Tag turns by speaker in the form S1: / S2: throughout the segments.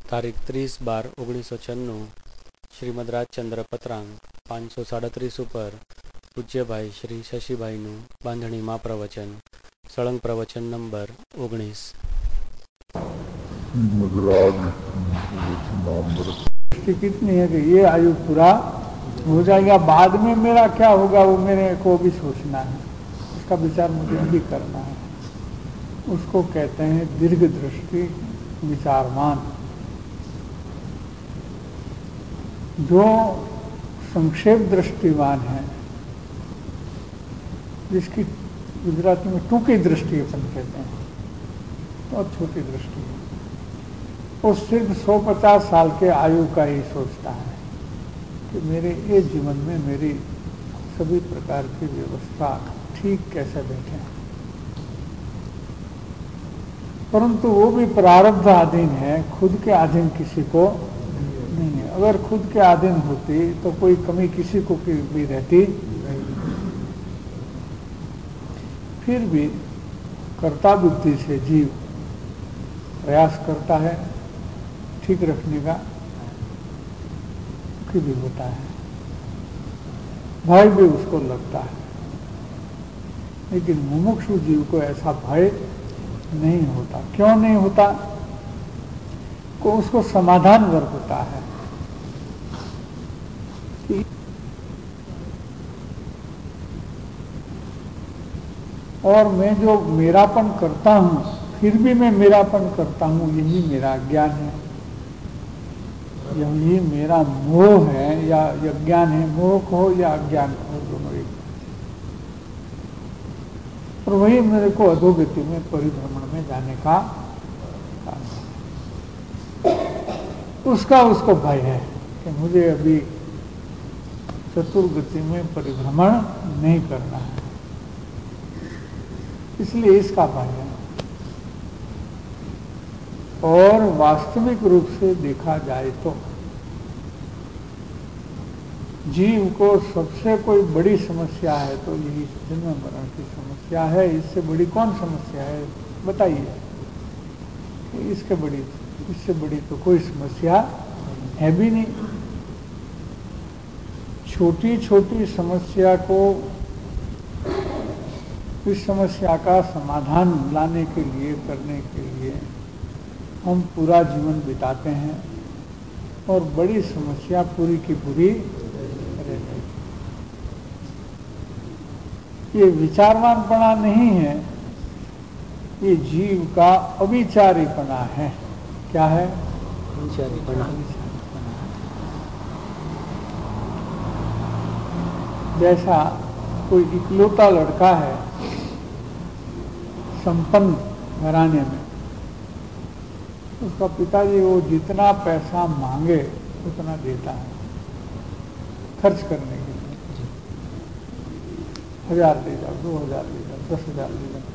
S1: તારીખ 30/12/1996 શ્રીમદ રાજચંદ્ર પત્રાંક 537 ઉપર પૂજ્યભાઈ શ્રી શશીભાઈનું બાંધણીમાં પ્રવચન સળંગ પ્રવચન નંબર 19।
S2: कितनी है कि ये आयु पूरा हो जाएगा, बाद में मेरा क्या होगा वो मेरे को भी सोचना है, उसका विचार मुझे भी करना है। उसको कहते हैं दीर्घ दृष्टि विचारवान। जो संक्षेप दृष्टिवान है, जिसकी गुजराती में टूकी दृष्टि अपन कहते हैं, और छोटी दृष्टि है, वो सिर्फ 150 साल के आयु का ही सोचता है कि मेरे ये जीवन में मेरी सभी प्रकार की व्यवस्था ठीक कैसे बैठे। परंतु वो भी प्रारब्ध अधीन है, खुद के अधीन किसी को नहीं है। अगर खुद के अधीन होती तो कोई कमी किसी को भी रहती। फिर भी कर्ता बुद्धि से जीव प्रयास करता है ठीक रखने का, दुखी भी होता है, भय भी उसको लगता है। लेकिन मुमुक्षु जीव को ऐसा भय नहीं होता। क्यों नहीं होता? को उसको समाधान वर्तता है कि और मैं जो मेरापन करता हूं, फिर भी मैं मेरापन करता हूं, यही मेरा ज्ञान है, यही मेरा मोह है या ज्ञान है। मोह हो या अज्ञान हो, दोनों एक। और वही मेरे को अधोगति में परिभ्रमण में जाने का उसको भय है कि मुझे अभी चतुर्गति में परिभ्रमण नहीं करना है, इसलिए इसका भय है। और वास्तविक रूप से देखा जाए तो जीव को सबसे कोई बड़ी समस्या है तो यही जन्म मरण की समस्या है। इससे बड़ी कौन समस्या है बताइए? इससे बड़ी तो कोई समस्या है भी नहीं। छोटी छोटी समस्या को, इस समस्या का समाधान लाने के लिए, करने के लिए हम पूरा जीवन बिताते हैं और बड़ी समस्या पूरी की पूरी रहती है। ये विचारवानपना नहीं है, ये जीव का अविचारीपना है। क्या है?
S1: વિચારીપણા।
S2: जैसा कोई इकलौता लड़का है संपन्न घराने में, उसका पिताजी वो जितना पैसा मांगे उतना देता है खर्च करने के लिए। 1000 ले जाओ, 2000 ले जाओ, 10,000 ले जाओ।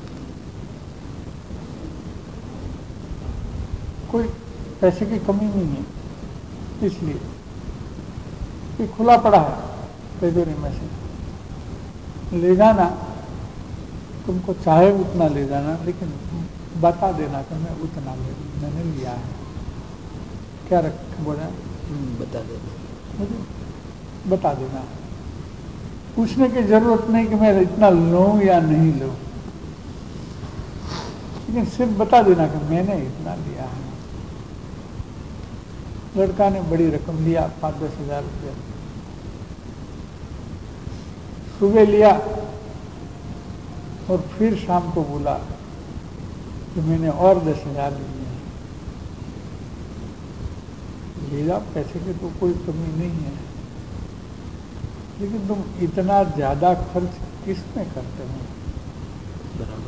S2: कोई पैसे की कमी नहीं है, इसलिए ये खुला पड़ा है तिजोरी में से। ले जाना, तुमको चाहे उतना ले जाना, लेकिन बता देना कि मैं उतना मैंने लिया है। क्या रख बोला?
S1: બતા દેना।
S2: मुझे बता देना। पूछने की जरूरत नहीं कि मैं इतना लूं या नहीं लूं, लेकिन सिर्फ बता देना कि मैंने इतना लिया है। लड़का ने बड़ी रकम लिया, 5-10 हजार रुपया। सुबह लिया और फिर शाम को बोला कि मैंने और 10,000 लिए हैं। ले जाओ, पैसे की तो कोई कमी नहीं है, लेकिन तुम इतना ज्यादा खर्च किस में करते हो?
S1: બરાબર।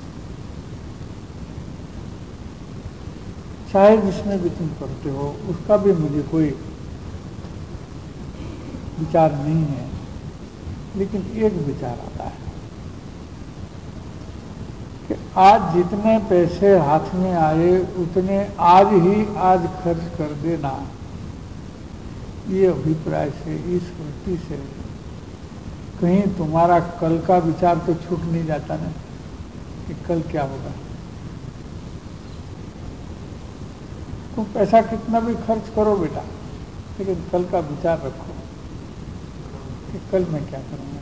S2: चाहे जिसमें भी तुम करते हो उसका भी मुझे कोई विचार नहीं है, लेकिन एक विचार आता है कि आज जितने पैसे हाथ में आए उतने आज खर्च कर देना। ये अभिप्राय से, इस वृत्ति से कहीं तुम्हारा कल का विचार तो छूट नहीं जाता ना कि कल क्या होगा। तुम पैसा कितना भी खर्च करो बेटा, लेकिन कल का विचार रखो कि कल मैं क्या करूँगा,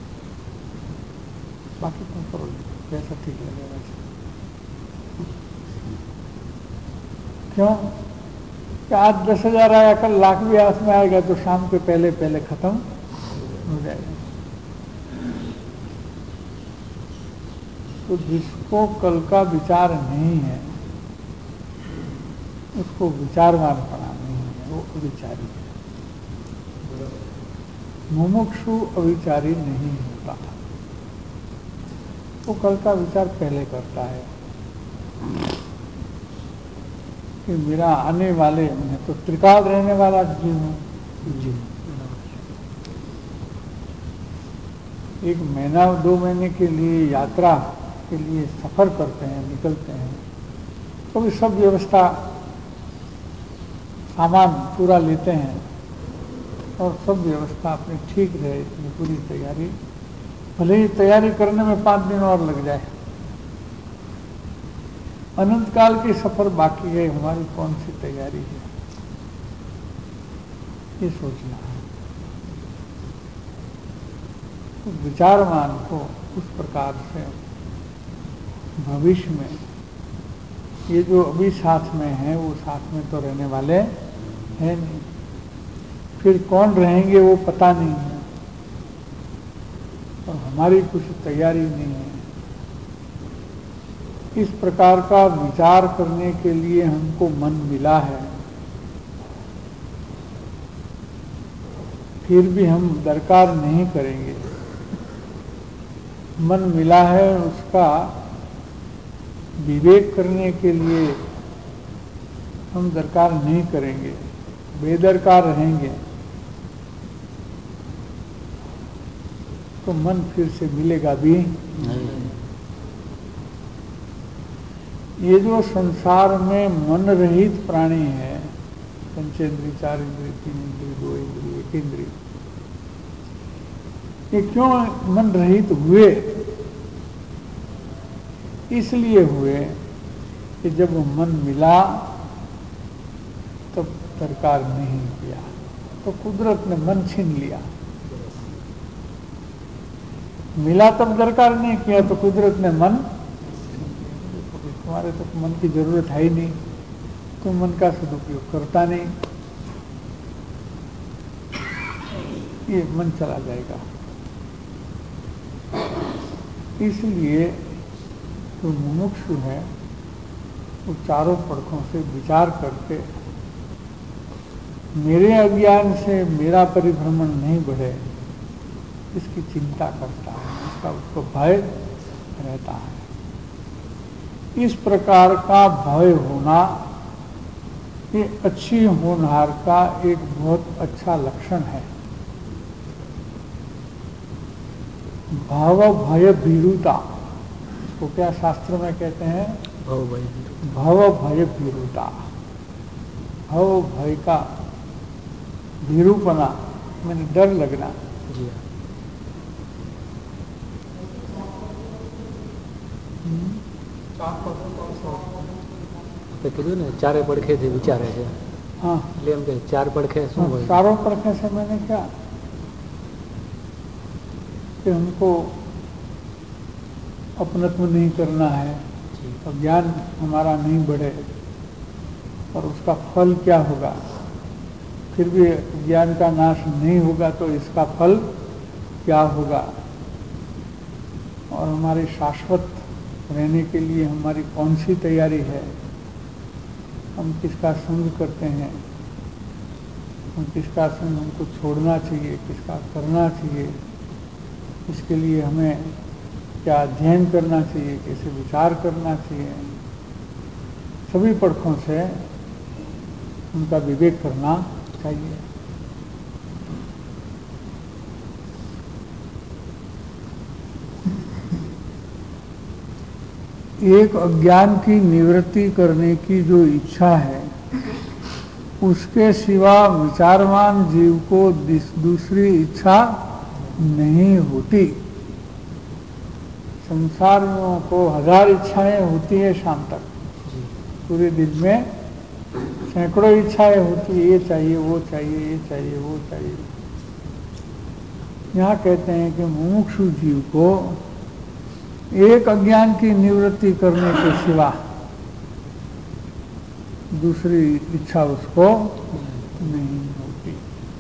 S2: बाकी तुम करो जैसा ठीक लगे वैसे। क्यों कि आज 10,000 आया, कल लाख भी हाथ में आएगा तो शाम के पहले पहले खत्म हो जाएगा। तो जिसको कल का विचार नहीं है उसको विचारवान पना नहीं है, वो अविचारी है। मुमुक्षु अविचारी नहीं होता, वो कल का विचार पहले करता है कि मेरा आने वाले, मैं तो त्रिकाल रहने वाला जीव हूँ जी। 1 महीना 2 महीने के लिए यात्रा के लिए सफर करते हैं, निकलते हैं, तो भी सब व्यवस्था सामान पूरा लेते हैं और सब व्यवस्था अपनी ठीक रहे, इतनी पूरी तैयारी, भले ही तैयारी करने में 5 दिन और लग जाए। अनंत काल की सफर बाकी है, हमारी कौन सी तैयारी है, ये सोचना है। तो विचारवान को उस प्रकार से भविष्य में ये जो अभी साथ में है वो साथ में तो रहने वाले हैं नहीं, फिर कौन रहेंगे वो पता नहीं है, और हमारी कुछ तैयारी नहीं है। इस प्रकार का विचार करने के लिए हमको मन मिला है, फिर भी हम दरकार नहीं करेंगे। मन मिला है उसका विवेक करने के लिए हम दरकार नहीं करेंगे, बेदरकार रहेंगे, तो मन फिर से मिलेगा भी नहीं। ये जो संसार में मन रहित प्राणी है, पंचेंद्रिय, 4 इंद्रिय, 3 इंद्रिय, 2 इंद्रिय, 1 इंद्रिय, ये क्यों मन रहित हुए? इसलिए हुए कि जब मन मिला तब दरकार नहीं किया, तो कुदरत ने मन छीन लिया। मिला तब दरकार नहीं किया तो कुदरत ने मन, तुम्हारे तो मन की जरूरत है ही नहीं, तुम मन का सदुपयोग करता नहीं, ये मन चला जाएगा। इसलिए जो मुमुक्षु है वो चारों पक्षों से विचार करके मेरे अज्ञान से मेरा परिभ्रमण नहीं बढ़े, इसकी चिंता करता है, इसका उसको भय रहता है। इस प्रकार का भय होना ये अच्छी होनहार का एक बहुत अच्छा लक्षण है। भाव भय भीरुता, इसको क्या शास्त्र में कहते हैं? भव भय भीरुता। भव भय का भीरुपना मैंने डर लगना जी।
S1: કીધું ને 4 પડખેથી વિચારે છે,
S2: हाँ,
S1: એટલે એમ કે 4 પડખે શું હોય?
S2: चारों પડખે से मैंने क्या कि हमको अपनत्व नहीं करना है, तो ज्ञान हमारा नहीं बढ़े और उसका फल क्या होगा? फिर भी ज्ञान का नाश नहीं होगा तो इसका फल क्या होगा? और हमारे शाश्वत रहने के लिए हमारी कौन सी तैयारी है? हम किसका संग करते हैं, हम किसका संग हमको छोड़ना चाहिए, किसका करना चाहिए, इसके लिए हमें क्या अध्ययन करना चाहिए, कैसे विचार करना चाहिए, सभी पक्षों से उनका विवेक करना चाहिए। एक अज्ञान की निवृत्ति करने की जो इच्छा है, उसके सिवा विचारवान जीव को दूसरी इच्छा नहीं होती। संसारियों को 1000 इच्छाएं होती है शाम तक, पूरे दिन में सैकड़ों इच्छाएं होती है, ये चाहिए, वो चाहिए, ये चाहिए, वो चाहिए। यहाँ कहते हैं कि मुमुक्षु जीव को एक अज्ञान की निवृत्ति करने के सिवा दूसरी इच्छा उसको नहीं होती।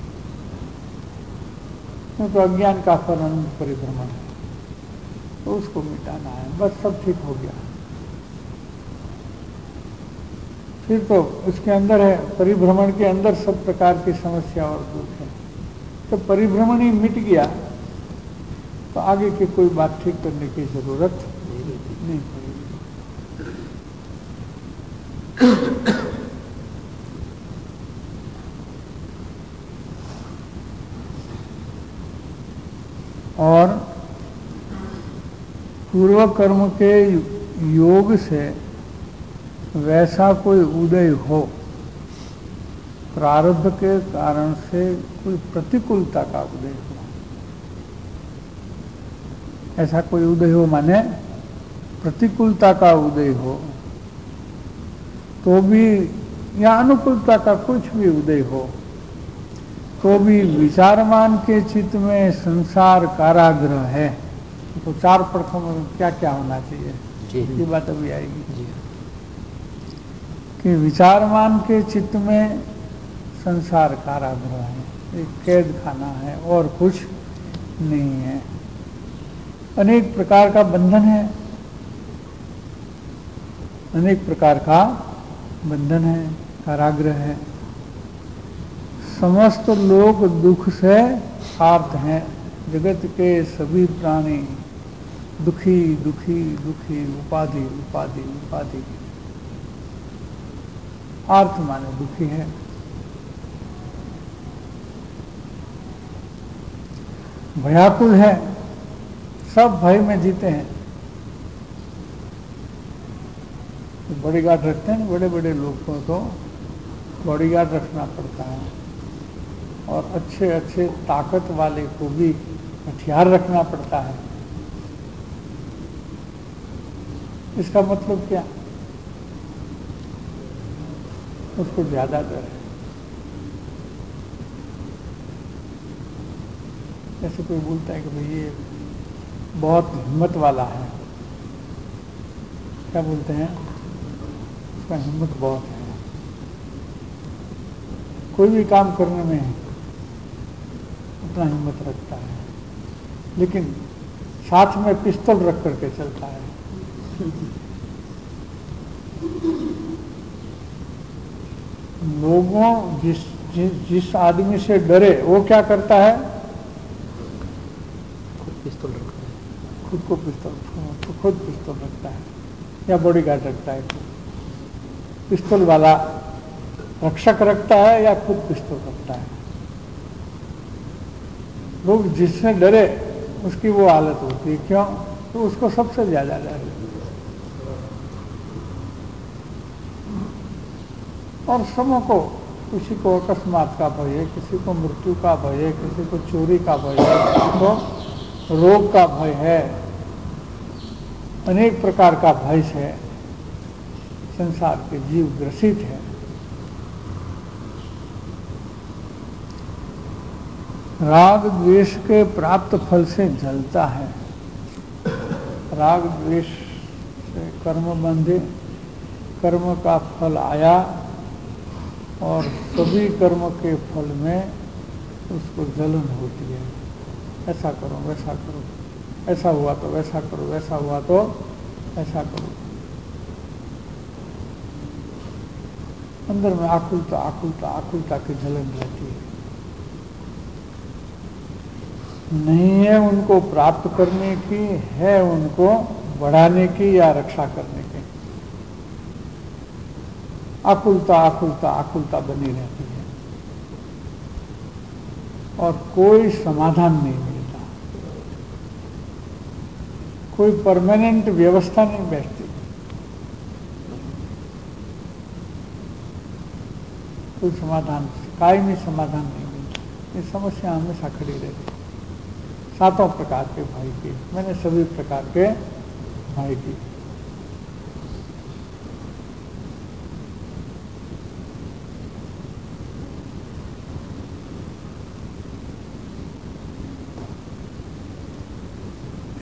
S2: क्योंकि अज्ञान का फल अनंत परिभ्रमण है, तो उसको मिटाना है, बस सब ठीक हो गया। फिर तो उसके अंदर है, परिभ्रमण के अंदर सब प्रकार की समस्या और दुख है। तो परिभ्रमण ही मिट गया तो आगे की कोई बात ठीक करने की जरूरत नहीं पड़ेगी। और पूर्व कर्म के योग से वैसा कोई उदय हो, प्रारब्ध के कारण से कोई प्रतिकूलता का उदय हो, ऐसा कोई उदय हो माने प्रतिकूलता का उदय हो, तो भी, या अनुकूलता का कुछ भी उदय हो, तो भी विचारमान के चित्त में संसार कारागृह है। तो चार प्रथम में क्या क्या होना चाहिए, ये बात अभी आएगी कि विचारमान के चित्त में संसार कारागृह है, एक कैद खाना है और कुछ नहीं है। अनेक प्रकार का बंधन है, अनेक प्रकार का बंधन है, कारागृह है। समस्त लोग दुख से आर्त हैं, जगत के सभी प्राणी दुखी दुखी दुखी, उपाधि उपाधि उपाधि, आर्त माने दुखी है। भयाकुल है, सब भय में जीते हैं। बॉडीगार्ड रखते हैं, बड़े बड़े लोग को तो बॉडीगार्ड रखना पड़ता है, और अच्छे अच्छे ताकत वाले को भी हथियार रखना पड़ता है। इसका मतलब क्या, उसको ज्यादा डर है। जैसे कोई बोलता है कि भाई ये बहुत हिम्मत वाला है, क्या बोलते हैं, उसका हिम्मत बहुत है, कोई भी काम करने में उतना हिम्मत रखता है, लेकिन साथ में पिस्तौल रख करके चलता है। लोगों जिस आदमी से डरे वो क्या करता है,
S1: खुद पिस्तौल रखता है,
S2: खुद को खुद पिस्तौल रखता है, या बॉडीगार्ड रखता है। पिस्तौल वाला रक्षक रखता है या खुद पिस्तौल रखता है। लोग जिससे डरे उसकी वो हालत होती है, क्यों, तो उसको सबसे ज्यादा डर है। और सबों को, किसी को अकस्मात का भय है, किसी को मृत्यु का भय है, किसी को चोरी का भय है, किसी को रोग का भय है, अनेक प्रकार का भय से संसार के जीव ग्रसित है। राग द्वेष के प्राप्त फल से जलता है। राग द्वेष से कर्म बंधे, कर्म का फल आया और सभी कर्म के फल में उसको जलन होती है। ऐसा करो, वैसा करो, ऐसा हुआ तो वैसा करो, वैसा हुआ तो ऐसा करो। अंदर में आकुलता आकुलता आकुलता की जलन रहती है। नहीं है उनको प्राप्त करने की, है उनको बढ़ाने की या रक्षा करने की। आकुलता आकुलता आकुलता बनी रहती है और कोई समाधान नहीं मिलता, कोई परमानेंट व्यवस्था नहीं बैठती, कोई समाधान, कायमी समाधान नहीं मिलता। ये समस्या हमेशा खड़ी रहती है। सातों प्रकार के भय की, मैंने सभी प्रकार के भय की।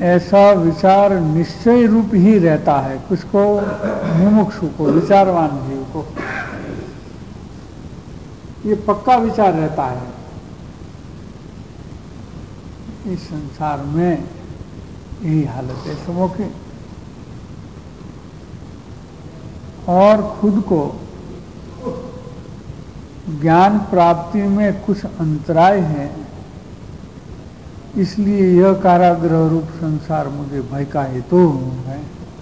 S2: ऐसा विचार निश्चय रूप ही रहता है। किसको? मुमुक्षु को, विचारवान जीव को ये पक्का विचार रहता है। इस संसार में यही हालत है सबों की, और खुद को ज्ञान प्राप्ति में कुछ अंतराय है, इसलिए यह कारागृह रूप संसार मुझे भय का हेतु है।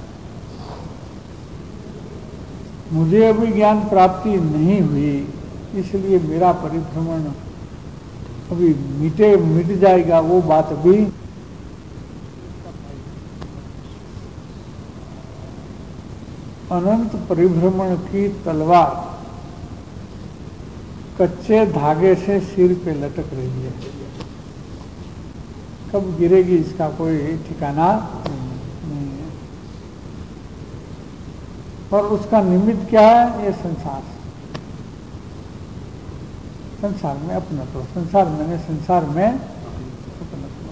S2: मुझे अभी ज्ञान प्राप्ति नहीं हुई, इसलिए मेरा परिभ्रमण अभी मिट जाएगा, वो बात भी अनंत परिभ्रमण की तलवार कच्चे धागे से सिर पे लटक रही है, कब गिरेगी इसका कोई ठिकाना नहीं है। और उसका निमित्त क्या है? ये संसार। संसार में अपनत्व, संसार मैंने संसार में अपनत्व।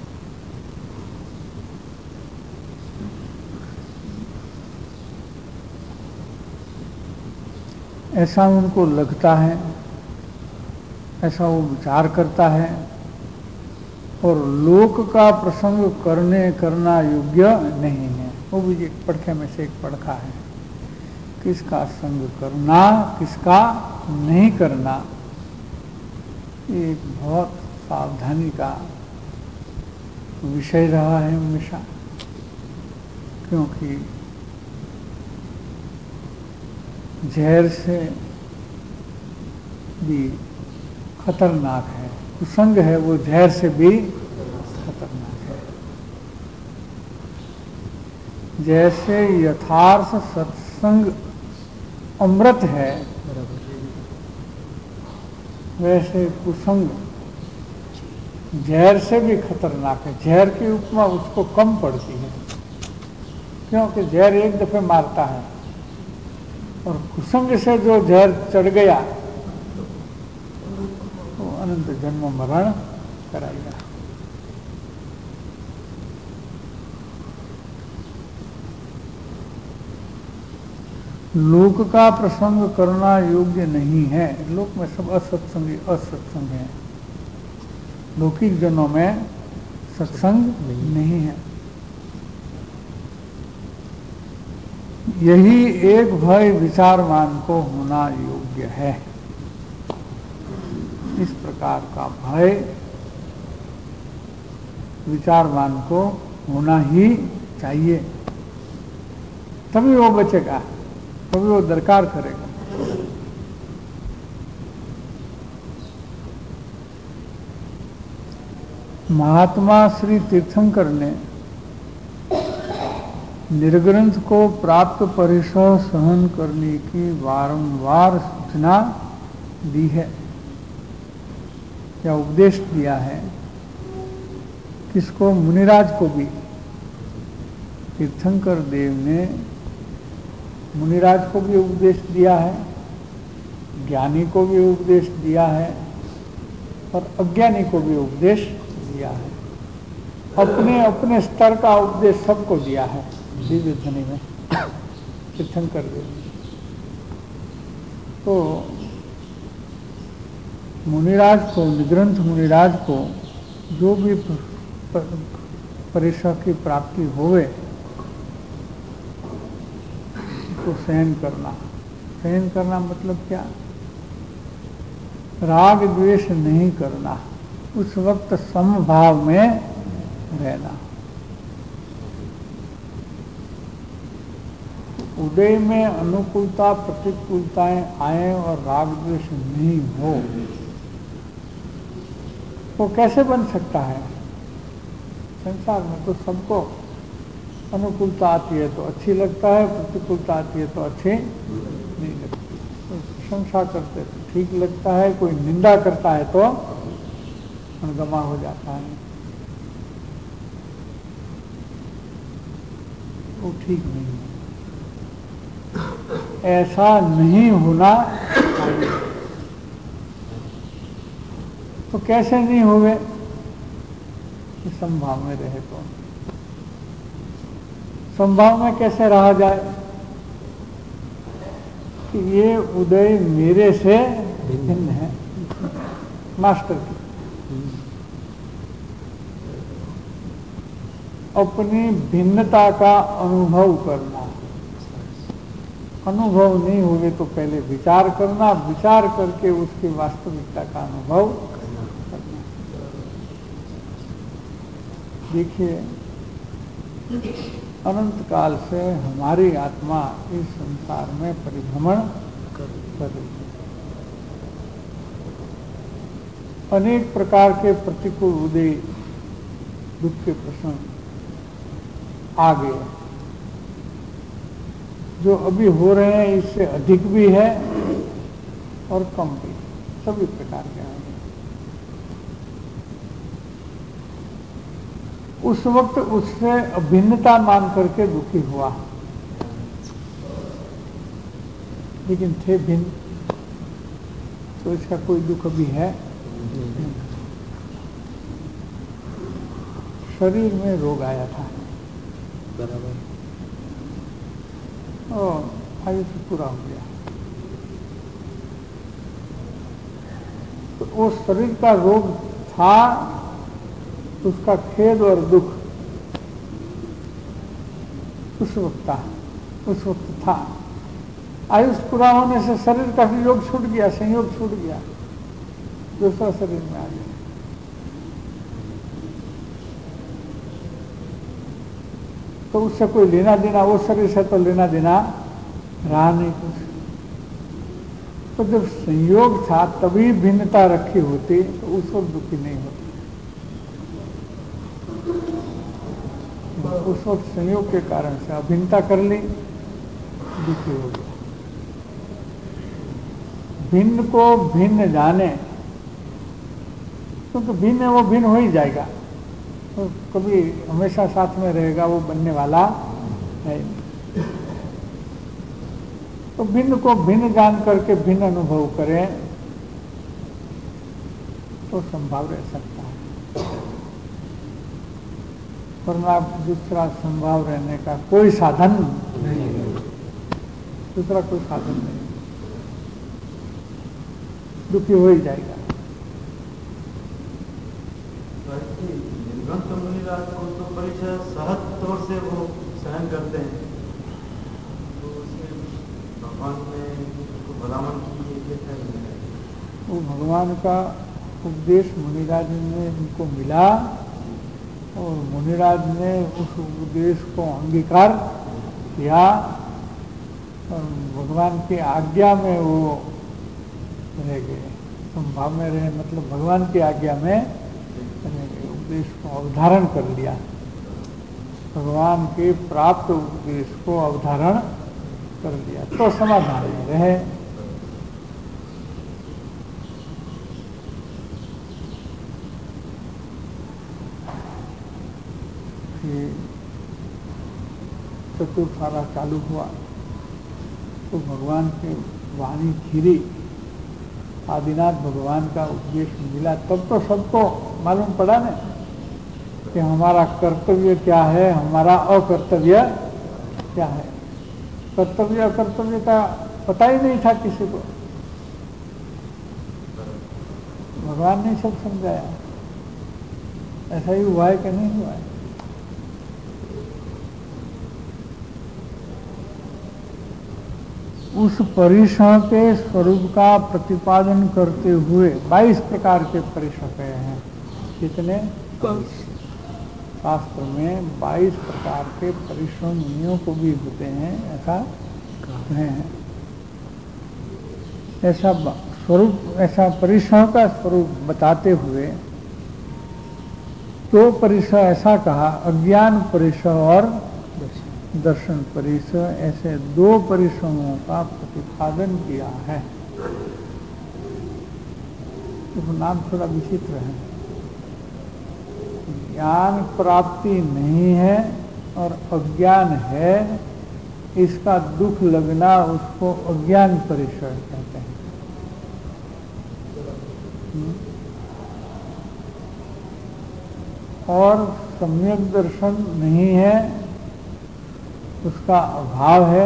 S2: ऐसा उनको लगता है, ऐसा वो विचार करता है, और लोक का प्रसंग करना योग्य नहीं है। वो भी एक पड़खे में से एक पड़खा है, किसका संग करना किसका नहीं करना, एक बहुत सावधानी का विषय रहा है हमेशा। क्योंकि जहर से भी खतरनाक है, कुसंग है वो जहर से भी खतरनाक है। जैसे यथार्थ सत्संग अमृत है, वैसे कुसंग जहर से भी खतरनाक है। जहर की उपमा उसको कम पड़ती है, क्योंकि जहर एक दफे मारता है, और कुसंग से जो जहर चढ़ गया वो अनंत जन्म मरण कराएगा। लोक का प्रसंग करना योग्य नहीं है। लोक में सब असत्संग है, लौकिक जनों में सत्संग नहीं है। यही एक भय विचारवान को होना योग्य है। इस प्रकार का भय विचारवान को होना ही चाहिए, तभी वो बचेगा, तभी वो दरकार करेगा। महात्मा श्री तीर्थंकर ने निर्ग्रंथ को प्राप्त परिसर सहन करने की बारंबार सूचना दी है या उपदेश दिया है। किसको? मुनिराज को भी। तीर्थंकर देव ने मुनिराज को भी उपदेश दिया है, ज्ञानी को भी उपदेश दिया है, और अज्ञानी को भी उपदेश दिया है। अपने अपने स्तर का उपदेश सबको दिया है दिव्य ध्वनि में तीर्थंकर देव ने। तो मुनिराज को, निग्रंथ मुनिराज को जो भी परिसर की प्राप्ति होवे तो सहन करना। सहन करना मतलब क्या? राग द्वेष नहीं करना, उस वक्त समभाव में रहना। उदय में अनुकूलता प्रतिकूलताएं आए और राग द्वेष नहीं हो, वो कैसे बन सकता है? संसार में तो सबको अनुकूलता आती है तो अच्छी लगता है, प्रतिकूलता आती है तो अच्छी नहीं लगती। तो प्रशंसा करते तो ठीक लगता है, कोई निंदा करता है तो अणगमा हो जाता है, वो ठीक नहीं है। ऐसा नहीं होना चाहिए। तो कैसे नहीं होवे? संभाव में रहे तो संभाव में कैसे रहा जाए कि ये उदय मेरे से भिन्न है, मास्टर की। अपनी भिन्नता का अनुभव करना, अनुभव नहीं होगे तो पहले विचार करना, विचार करके उसकी वास्तविकता का अनुभव करना। देखिए, अनंत काल से हमारी आत्मा इस संसार में परिभ्रमण कर रही है। अनेक प्रकार के प्रतिकूल उदय, दुख के प्रसंग आ गए, जो अभी हो रहे हैं इससे अधिक भी है और कम भी, सभी प्रकार के आएंगे। उस वक्त उससे अभिन्नता मान करके दुखी हुआ, लेकिन थे भिन्न, तो इसका कोई दुख अभी है। शरीर में रोग आया था,
S1: बराबर,
S2: और आयुष्य पूरा हो गया, तो वो शरीर का रोग था, उसका खेद और दुख उस वक्त था। आयुष्य पूरा होने से शरीर का योग छूट गया, संयोग छूट गया, दूसरा शरीर में आ गया। तो उससे कोई लेना देना, वो शरीर से तो लेना देना रहा नहीं कुछ। तो जब संयोग था तभी भिन्नता रखी होती तो उस वक्त दुखी नहीं होती। उस वक्त संयोग के कारण से अभिन्नता कर ली, दुखी हो गया। भिन्न को भिन्न जाने, क्योंकि भिन्न है वो भिन्न हो ही जाएगा, तो कभी हमेशा साथ में रहेगा, वो बनने वाला है। तो भिन्न को भिन्न जान करके भिन्न अनुभव करें तो संभव रह सकता है, वरना दूसरा संभव रहने का कोई साधन नहीं, दूसरा कोई साधन नहीं, दुखी हो ही जाएगा।
S3: निर्गंत मुनिराज को तो परिचय सहज तौर से वो सहन करते हैं, तो उसमें भगवान ने उनको भलामण की कैसे है?
S2: वो भगवान का उपदेश मुनिराज ने उनको मिला और मुनिराज ने उस उपदेश को अंगीकार किया और भगवान की आज्ञा में वो रह गए। संभाव में रहे मतलब भगवान की आज्ञा में रह गए, उपदेश को अवधारण कर लिया, भगवान के प्राप्त उपदेश को अवधारण कर लिया, तो समाधान में रहे। चतुर्थारा चालू हुआ तो भगवान की वाणी खीरी, आदिनाथ भगवान का उपदेश मिला, तब तो सबको मालूम पड़ा ना कि हमारा कर्तव्य क्या है, हमारा अकर्तव्य क्या है। कर्तव्य अकर्तव्य का पता ही नहीं था किसी को, भगवान ने सब समझाया। ऐसा ही हुआ है कि नहीं हुआ है? उस परिसर के स्वरूप का प्रतिपादन करते हुए 22 प्रकार के परिसर गए हैं। कितने? शास्त्र में 22 प्रकार के परिसर मुनियों को भी होते हैं, ऐसा कहे हैं। ऐसा स्वरूप, ऐसा परिसर का स्वरूप बताते हुए तो परिसर ऐसा कहा, अज्ञान परिसर और दर्शन परिसर, ऐसे दो परिसरों का प्रतिपादन किया है। तो नाम थोड़ा विचित्र है। ज्ञान प्राप्ति नहीं है और अज्ञान है, इसका दुख लगना, उसको अज्ञान परिसर कहते हैं। और सम्यक दर्शन नहीं है उसका अभाव है,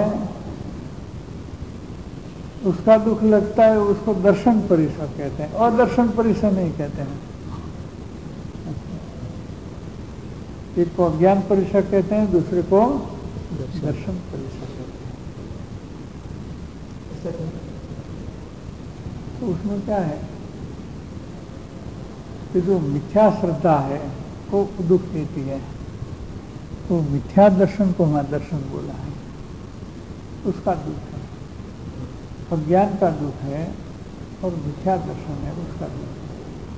S2: उसका दुख लगता है, उसको दर्शन परिसर कहते हैं, और दर्शन परिसर नहीं कहते हैं। एक को अज्ञान परिसर कहते हैं, दूसरे को दर्शन परिसर कहते हैं। तो उसमें क्या है कि जो मिथ्या श्रद्धा है वो दुख देती है, तो मिथ्या दर्शन को वहां दर्शन बोला है, उसका दुख है। अज्ञान का दुख है और मिथ्या दर्शन है, उसका दुख है।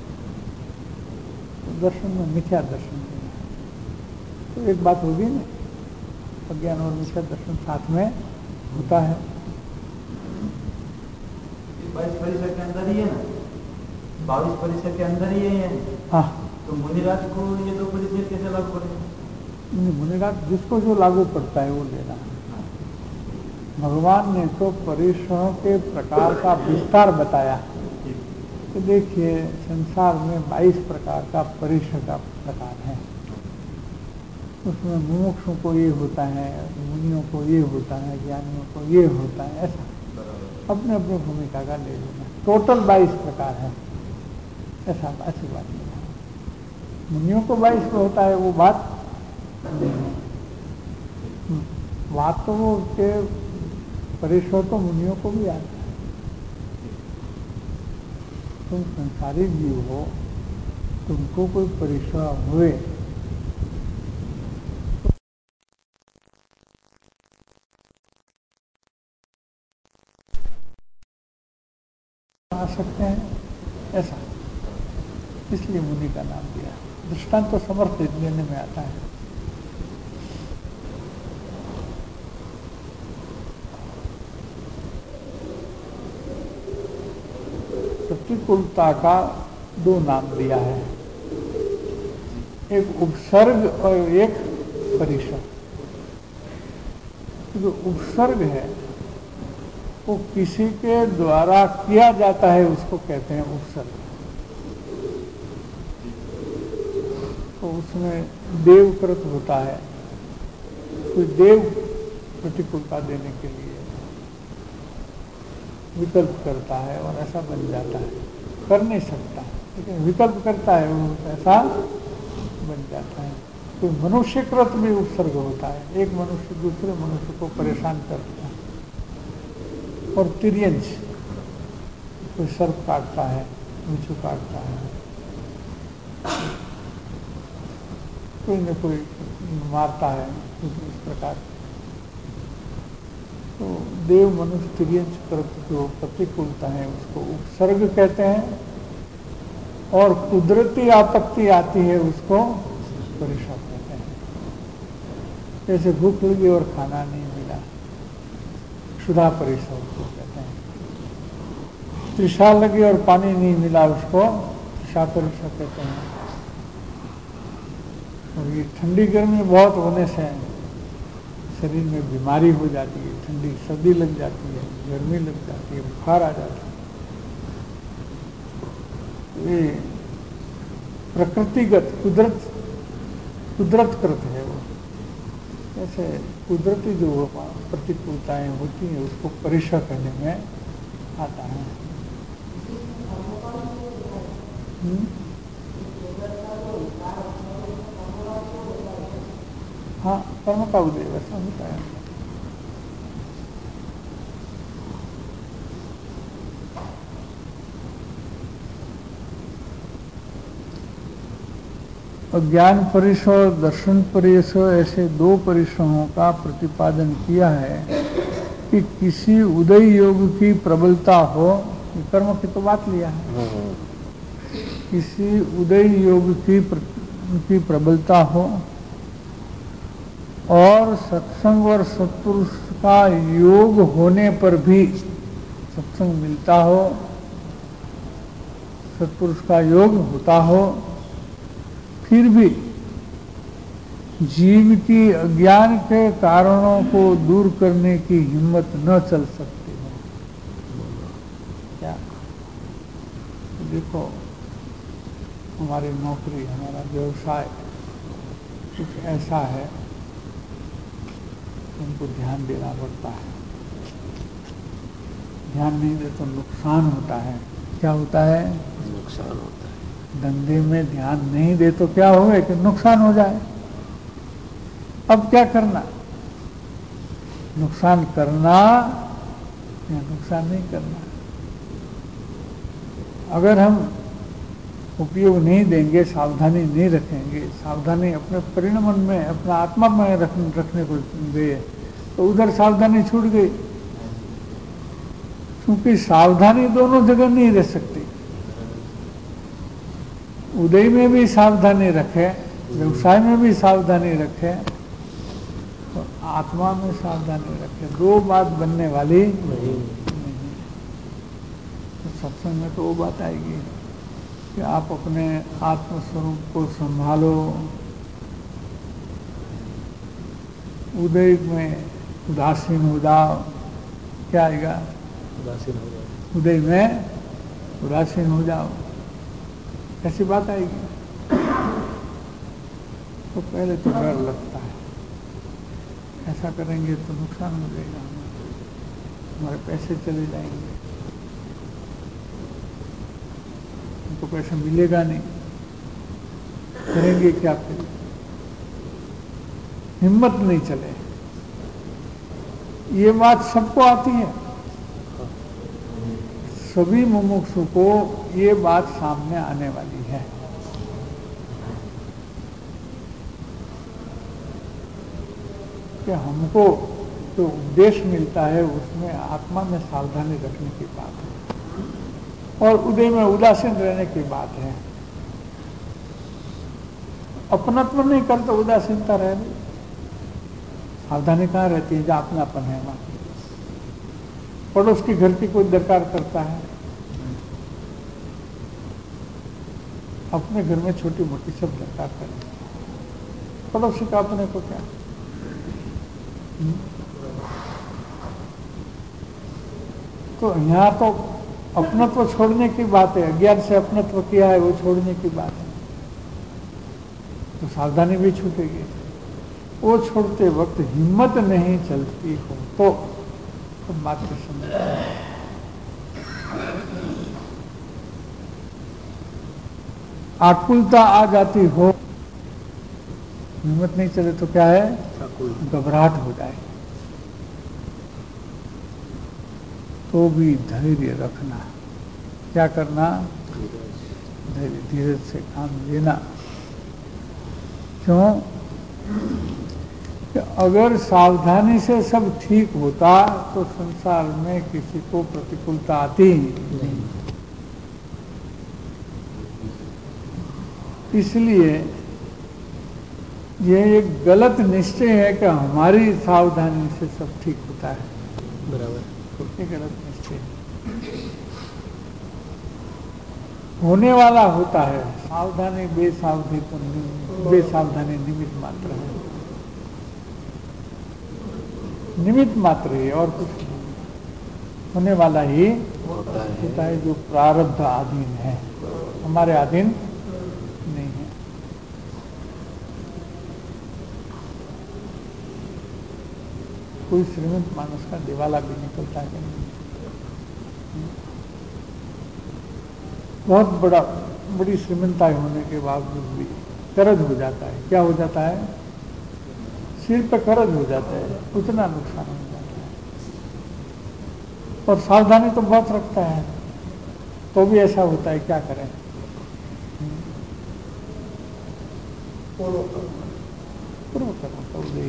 S2: तो दर्शन में मिथ्या दर्शन है, तो एक बात होगी ना, अज्ञान और मिथ्या दर्शन साथ में होता है।
S3: 22 परिसर के अंदर ही है ना, 22 परिसर के अंदर ही है।
S2: हाँ,
S3: तो मुनिराज को ये 2 परिसर कैसे लागू पड़ेगा?
S2: मुनिराज जिसको जो लागू पड़ता है वो लेना। भगवान ने तो परिसरों के प्रकार का विस्तार बताया कि देखिए संसार में 22 प्रकार का परिसर का प्रकार है। उसमें मुमुक्षुओं को ये होता है, मुनियों को ये होता है, ज्ञानियों को ये होता है, ऐसा अपने अपने भूमिका का ले लेना। टोटल 22 प्रकार है, ऐसा अच्छी बात नहीं है। मुनियों को 22 में होता है वो बात नहीं है। बात तो वो के परिसर तो मुनियों को भी आता है। तुम संसारी जीव हो, तुमको कोई परिसर हुए आ सकते हैं, ऐसा इसलिए मुनि का नाम दिया। दृष्टांत तो समर्थ देने में आता है। प्रतिकूलता का 2 नाम दिया है, एक उपसर्ग और एक परिसर। जो उपसर्ग है वो किसी के द्वारा किया जाता है, उसको कहते हैं उपसर्ग। तो उसमें देवकृत होता है, कोई देव प्रतिकूलता देने के लिए विकल्प करता है और ऐसा बन जाता है। कर नहीं सकता लेकिन विकल्प करता है, वो ऐसा बन जाता है। कोई मनुष्यकृत भी उपसर्ग होता है, एक मनुष्य दूसरे मनुष्य को परेशान करता है। और तिर्यंश, कोई सर्प काटता है, बिच्छू काटता है, कोई न कोई मारता है, इस प्रकार। तो देव मनुष्य तिर्यंश जो प्रतिकूलता है उसको उपसर्ग कहते हैं, और कुदरती आपत्ति आती है उसको परिसर कहते हैं। जैसे भूख लगी और खाना नहीं मिला, क्षुधा परिसर उसको कहते हैं। तृषा लगी और पानी नहीं मिला, उसको तृषा परिसर कहते हैं। और ये ठंडी गर्मी बहुत होने से शरीर में बीमारी हो जाती है, ठंडी सर्दी लग जाती है, गर्मी लग जाती है, बुखार आ जाता है। ये प्रकृतिगत कुदरतकृत है वो। ऐसे कुदरती जो प्रतिकूलताएं होती हैं उसको परिसर करने में आता है। हाँ, कर्म का उदय वैसा होता है। ज्ञान परिसर और दर्शन परिसर ऐसे 2 परिसरों का प्रतिपादन किया है कि किसी उदय योग की प्रबलता हो। कर्म की तो बात लिया है, किसी उदय योग की प्रबलता हो और सत्संग और सत्पुरुष का योग होने पर भी सत्संग मिलता हो, सत्पुरुष का योग होता हो, फिर भी जीव की अज्ञान के कारणों को दूर करने की हिम्मत न चल सकती है। क्या देखो, हमारी नौकरी, हमारा व्यवसाय कुछ ऐसा है उनको ध्यान देना पड़ता है। ध्यान नहीं दे तो नुकसान होता है। क्या होता है?
S1: नुकसान होता है।
S2: धंधे में ध्यान नहीं दे तो क्या होगा कि नुकसान हो जाए। अब क्या करना? नुकसान करना या नुकसान नहीं करना। अगर हम उपयोग नहीं देंगे, सावधानी नहीं रखेंगे, सावधानी अपने परिणमन में, अपना आत्मा में रखने को दे, तो उधर सावधानी छूट गई। क्योंकि सावधानी दोनों जगह नहीं रह सकती। उदय में भी सावधानी रखें, व्यवसाय में भी सावधानी रखें, और आत्मा में सावधानी रखें। दो बात बनने वाली नहीं। तो सत्संग में तो वो बात आएगी कि आप अपने आत्मस्वरूप को संभालो। उदय में उदासीन हो जाओ, क्या आएगा?
S1: उदासीन हो जाए।
S2: उदय में उदासीन हो जाओ, ऐसी बात आएगी। तो पहले तो डर लगता है, ऐसा करेंगे तो नुकसान हो जाएगा, हमारे पैसे चले जाएंगे, हमको पैसा मिलेगा नहीं, करेंगे क्या फिर? हिम्मत नहीं चले। ये बात सबको आती है, सभी मुमुक्षु को ये बात सामने आने वाली है। कि हमको जो उपदेश मिलता है उसमें आत्मा में सावधानी रखने की बात है और उदय में उदासीन रहने की बात है। अपनत्व नहीं करते उदासीनता रहे, सावधानी कहाँ रहती है? जहाँ अपनापन है वहां। पड़ोस की घर की कोई दरकार करता है, अपने घर में छोटी मोटी सब दरकार करें, पड़ोसी का अपने को क्या? तो यहाँ तो अपनत्व छोड़ने की बात है, अज्ञान से अपनत्व किया है वो छोड़ने की बात है, तो सावधानी भी छूटेगी। वो छोड़ते वक्त हिम्मत नहीं चलती हो तो बात को समझ। आकुलता आ जाती हो, हिम्मत नहीं चले तो क्या है? घबराहट हो जाए, तो भी धैर्य रखना। क्या करना? धैर्य, धीरज से काम लेना। क्यों? कि अगर सावधानी से सब ठीक होता तो संसार में किसी को प्रतिकूलता आती नहीं। इसलिए यह एक गलत निश्चय है कि हमारी सावधानी से सब ठीक होता है। बराबर, ये गलत निश्चय है। होने वाला होता है, सावधानी बेसावधानी तो बेसावधानी निमित्त मात्र है, निमित्त मात्र है और कुछ नहीं। होने वाला ही होता है जो प्रारब्ध अधीन है, हमारे अधीन नहीं है। कोई श्रीमंत मानस का दिवाला भी निकलता है कि नहीं? बहुत बड़ी श्रीमंताई होने के बावजूद भी कर्ज हो जाता है। क्या हो जाता है? सिर पे कर्ज हो जाता है, उतना नुकसान हो जाता है। और सावधानी तो बहुत रखता है तो भी ऐसा होता है, क्या करें? पूर्व कर्म का उदय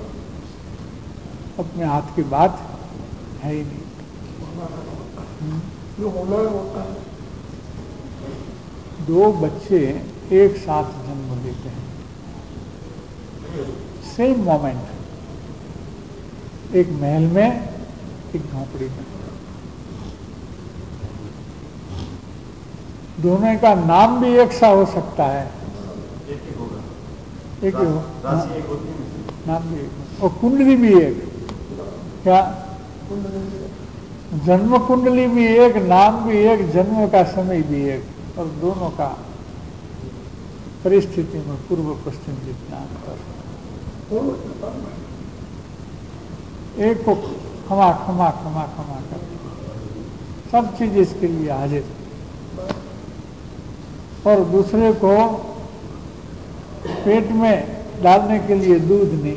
S2: अपने हाथ की बात है ही नहीं। जो होना होता है। दो बच्चे एक साथ जन्म लेते हैं, सेम मोमेंट, एक महल में एक झोंपड़ी में। दोनों का नाम भी एक सा हो सकता है, एक ही होगा, एक ही हो, नाम भी एक और कुंडली भी एक। क्या? जन्म कुंडली भी एक, नाम भी एक, जन्म का समय भी एक, और दोनों का परिस्थिति में पूर्व पश्चिम जितना अंतर। एक को क्षमा क्षमा क्षमा क्षमा कर, सब चीज इसके लिए हाजिर, और दूसरे को पेट में डालने के लिए दूध नहीं,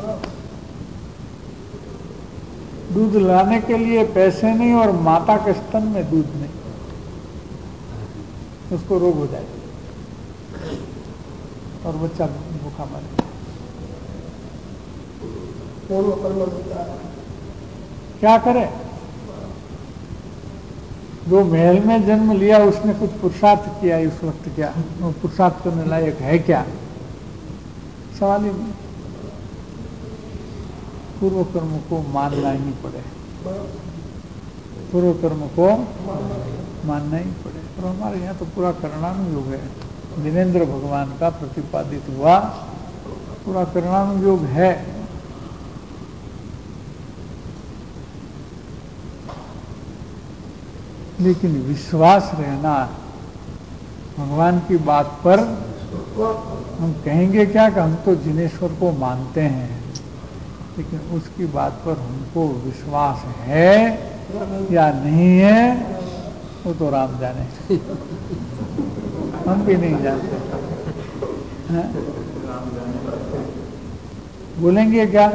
S2: दूध लाने के लिए पैसे नहीं, और माता के स्तन में दूध नहीं, उसको रोग हो जाएगा और बच्चा भूखा मरेगा। क्या करे? जो महल में जन्म लिया उसने कुछ पुरुषार्थ किया इस वक्त, क्या वो पुरुषार्थ करने लायक है क्या? सवाल ही नहीं। पूर्व कर्म को मानना ही पड़े, पूर्व कर्म को मानना ही पड़े। और हमारे यहाँ तो पूरा कर्णानुयोग है, जिनेंद्र भगवान का प्रतिपादित हुआ पूरा कर्णानुयोग है। लेकिन विश्वास रहना भगवान की बात पर। हम कहेंगे क्या कि हम तो जिनेश्वर को मानते हैं, लेकिन उसकी बात पर हमको विश्वास है या नहीं है वो तो राम जाने, हम भी नहीं जानते हैं? बोलेंगे क्या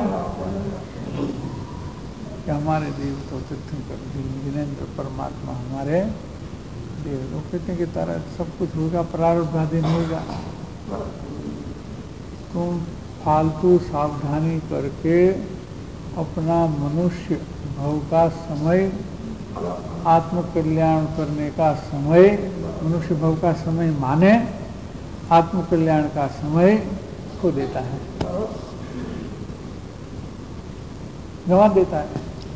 S2: कि हमारे देव तो तीर्थंकर जिनेंद्र परमात्मा हमारे देव। लोग कहते हैं कि तारा सब कुछ होगा, प्रारब्धाधीन होगा। तुम फालतू सावधानी करके अपना मनुष्य भव का समय, आत्म कल्याण करने का समय, मनुष्य भव का समय माने आत्म कल्याण का समय खो देता है, गंवा देता है।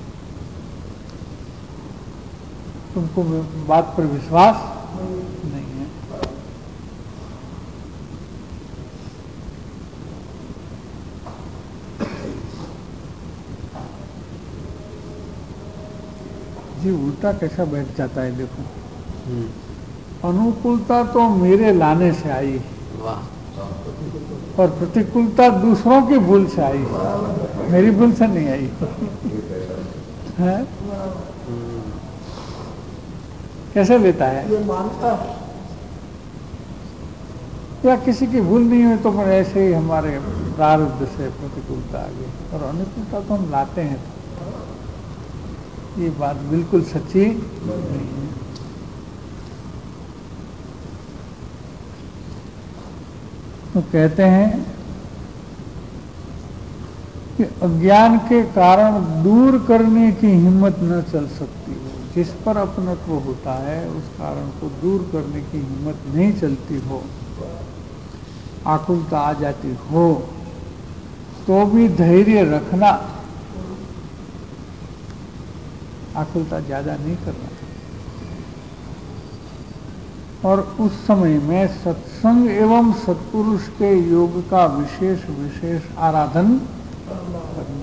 S2: तुमको बात पर विश्वास नहीं है। जी उल्टा कैसा बैठ जाता है देखो। अनुकूलता तो मेरे लाने से आई, और प्रतिकूलता दूसरों की भूल से आई, मेरी भूल से नहीं आई है? कैसे लेता है?
S4: ये मानता है
S2: या किसी की भूल नहीं हुई तो फिर ऐसे ही हमारे प्रारब्ध से प्रतिकूलता आ गई, और अनुकूलता तो हम लाते हैं। ये बात बिल्कुल सच्ची नहीं है। तो कहते हैं कि अज्ञान के कारण दूर करने की हिम्मत न चल सकती हो। जिस पर अपनत्व होता है उस कारण को दूर करने की हिम्मत नहीं चलती हो, आकुलता आ जाती हो, तो भी धैर्य रखना, आकुलता ज्यादा नहीं करना। और उस समय में सत्संग एवं सत्पुरुष के योग का विशेष विशेष आराधन करना।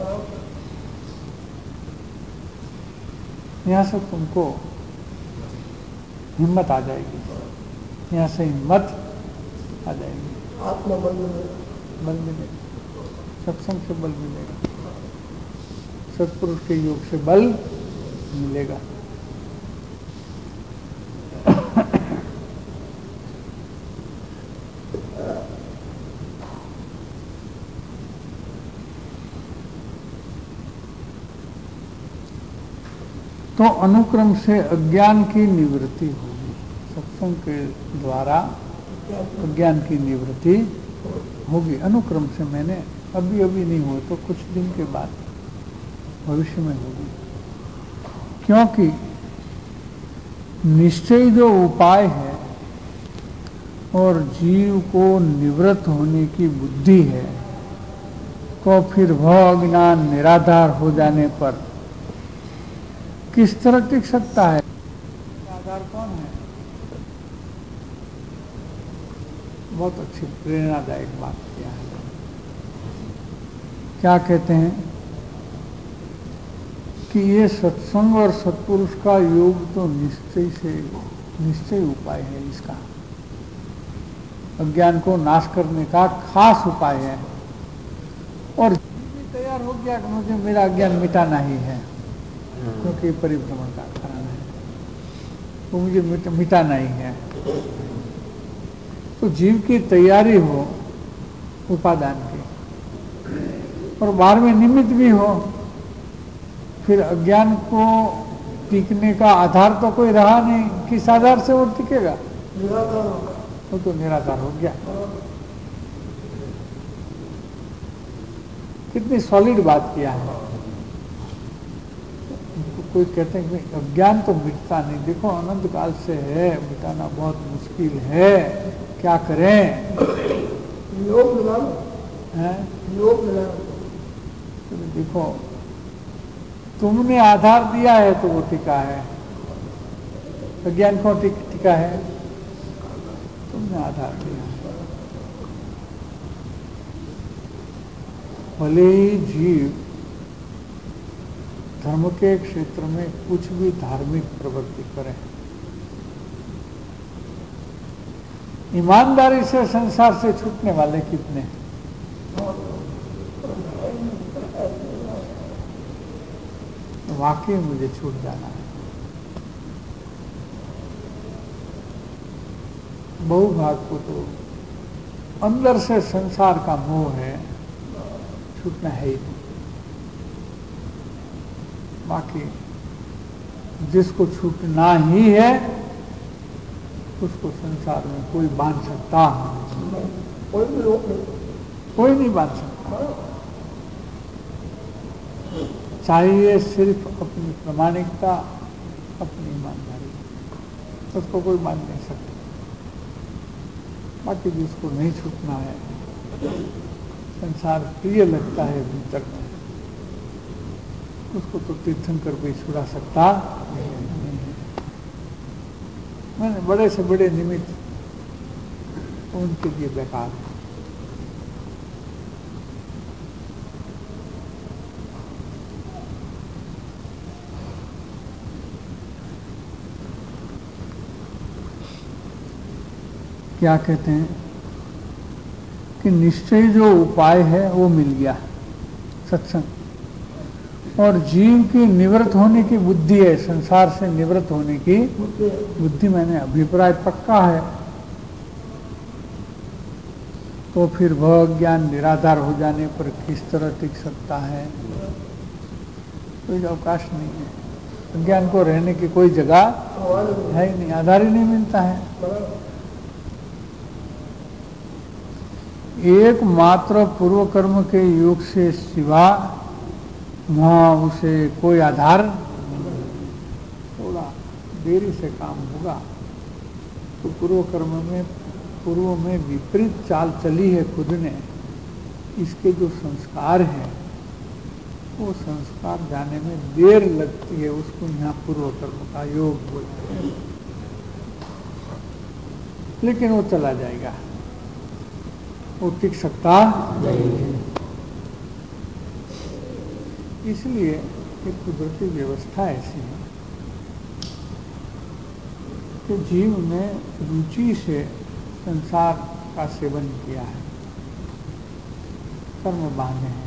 S2: यहाँ से तुमको हिम्मत आ जाएगी, यहाँ से हिम्मत आ जाएगी,
S4: आत्मबल
S2: बल मिलेगा, सत्संग से बल मिलेगा, सत्पुरुष के योग से बल मिलेगा। तो अनुक्रम से अज्ञान की निवृत्ति होगी, सत्संग के द्वारा अज्ञान की निवृत्ति होगी। अनुक्रम से मैंने अभी अभी नहीं हुआ तो कुछ दिन के बाद भविष्य में होगी, क्योंकि निश्चय जो उपाय है और जीव को निवृत्त होने की बुद्धि है, तो फिर वह अज्ञान निराधार हो जाने पर किस तरह टिक सकता है? आधार कौन है? बहुत अच्छी प्रेरणादायक बात किया है। क्या कहते हैं कि ये सत्संग और सत्पुरुष का योग तो निश्चय उपाय है, इसका अज्ञान को नाश करने का खास उपाय है। और भी तैयार हो गया कि मुझे मेरा अज्ञान मिटाना ही है, क्योंकि परिभ्रमण का कारण है, तो मुझे मिटाना ही है। तो जीव की तैयारी हो उपादान की, और बाहर में निमित्त भी हो, फिर अज्ञान को टिकने का आधार तो कोई रहा नहीं, किस आधार से वो टिकेगा? वो तो निराधार हो गया। कितनी सॉलिड बात किया है। कोई कहते हैं कि अज्ञान तो मिटता नहीं, देखो अनंत काल से है, मिटाना बहुत मुश्किल है, क्या करें?
S4: योग लगाओ, योग लगाओ।
S2: तो देखो तुमने आधार दिया है तो वो टिका है, अज्ञान क्यों टिका है? तुमने आधार दिया है। भले ही जीव धर्म के क्षेत्र में कुछ भी धार्मिक प्रवृत्ति करें, ईमानदारी से संसार से छूटने वाले कितने? वाकई मुझे छूट जाना है। बहुभाग को तो अंदर से संसार का मोह है, छूटना है ही नहीं। बाकी जिसको छूटना ही है उसको संसार में कोई बांध सकता, कोई नहीं बांध सकता। चाहिए सिर्फ अपनी प्रामाणिकता, अपनी ईमानदारी, उसको कोई बांध नहीं सकता। बाकी जिसको नहीं छूटना है, संसार प्रिय लगता है भीतर में, उसको तो तीर्थंकर भी छुड़ा सकता नहीं है। मैंने बड़े से बड़े निमित्त उनके लिए बेकार है। क्या कहते हैं कि निश्चय जो उपाय है वो मिल गया, सत्संग, और जीव की निवृत्त होने की बुद्धि है, संसार से निवृत्त होने की बुद्धि, मैंने अभिप्राय पक्का है, तो फिर वह ज्ञान निराधार हो जाने पर किस तरह टिक सकता है? कोई अवकाश नहीं है। ज्ञान को रहने की कोई जगह है ही नहीं, आधार ही नहीं मिलता है। एकमात्र पूर्व कर्म के योग से सिवा वहाँ उसे कोई आधार, थोड़ा देरी से काम होगा। तो पूर्व में विपरीत चाल चली है खुद ने, इसके जो संस्कार हैं वो संस्कार जाने में देर लगती है, उसको यहाँ पूर्व कर्म का योग बोलते हैं। लेकिन वो चला जाएगा, वो टिक सकता नहीं है। इसलिए एक कुदरती व्यवस्था ऐसी है कि जीव ने रुचि से संसार का सेवन किया है, कर्म बांधे हैं,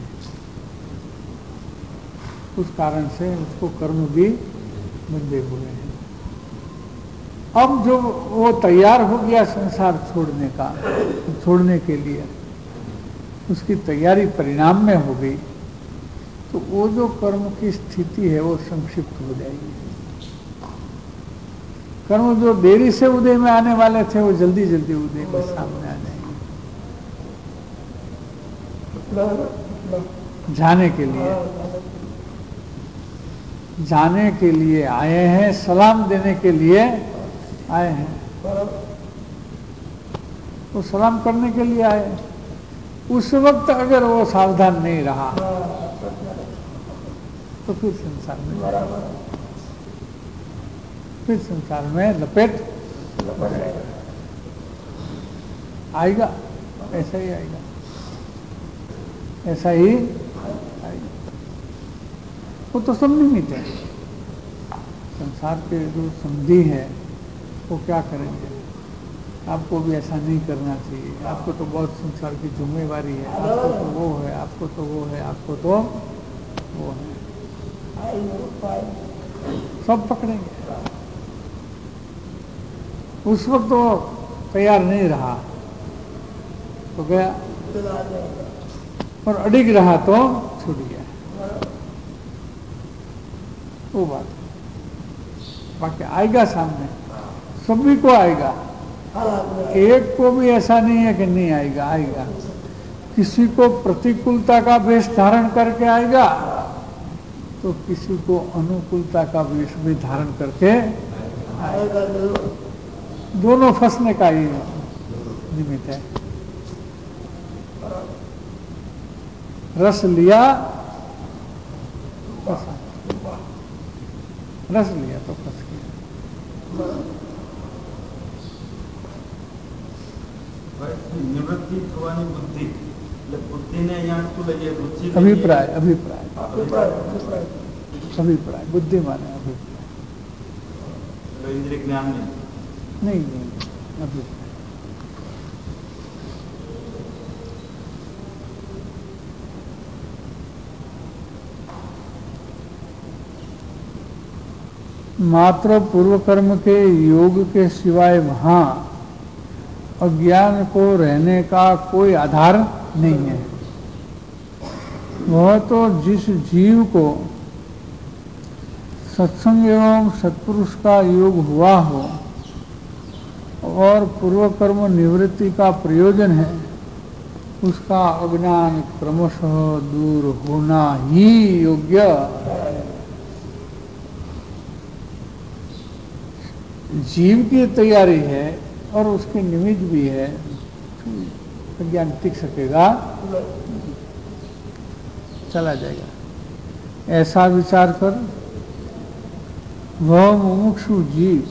S2: उस कारण से उसको कर्म भी बंधे हुए हैं। अब जो वो तैयार हो गया संसार छोड़ने के लिए, उसकी तैयारी परिणाम में हो गई, तो वो जो कर्म की स्थिति है वो संक्षिप्त हो जाएगी। कर्म जो देरी से उदय में आने वाले थे वो जल्दी जल्दी उदय में सामने आ जाएंगे। जाने के लिए आए हैं, सलाम देने के लिए आए हैं, वो सलाम करने के लिए आए। उस वक्त अगर वो सावधान नहीं रहा तो फिर संसार में लपेट आएगा, ऐसा ही आएगा, ऐसा ही आएगा। वो तो संनिमित है, संसार के जो संधि है वो क्या करेंगे? आपको भी ऐसा नहीं करना चाहिए, आपको तो बहुत संसार की जिम्मेवारी है, आपको तो वो है, आपको तो वो है, आपको तो वो है, सब पकड़ेंगे। उस वक्त वो तैयार नहीं रहा तो गया, और अडिग रहा तो छूट गया। वो बात बाकी आएगा सामने, सभी को आएगा, एक को भी ऐसा नहीं है कि नहीं आएगा, आएगा। किसी को प्रतिकूलता का वेश धारण करके आएगा तो किसी को अनुकूलता का वेश भी धारण करके आएगा। दोनों फंसने का ही निमित्त है। रस लिया फंसा, रस लिया तो फंस गया।
S3: निवृत्ति थવાની બુદ્ધિ એટલે બુદ્ધિને અહીંયા શું લઈએ? રુચિ
S2: अभिप्राय अभिप्राय अभिप्राय बुद्धि माने अभिप्राय
S3: इंद्रिय ज्ञान
S2: नहीं अभिप्राय। मात्र पूर्व कर्म के योग के सिवाय वहां अज्ञान को रहने का कोई आधार नहीं है। वह तो जिस जीव को सत्संग एवं सत्पुरुष का योग हुआ हो और पूर्व कर्म निवृत्ति का प्रयोजन है, उसका अज्ञान क्रमशः दूर होना ही योग्य जीव की तैयारी है और उसके निमित्त भी है। अज्ञान टिक सकेगा, चला जाएगा। ऐसा विचार कर वह मुमुक्षु जीव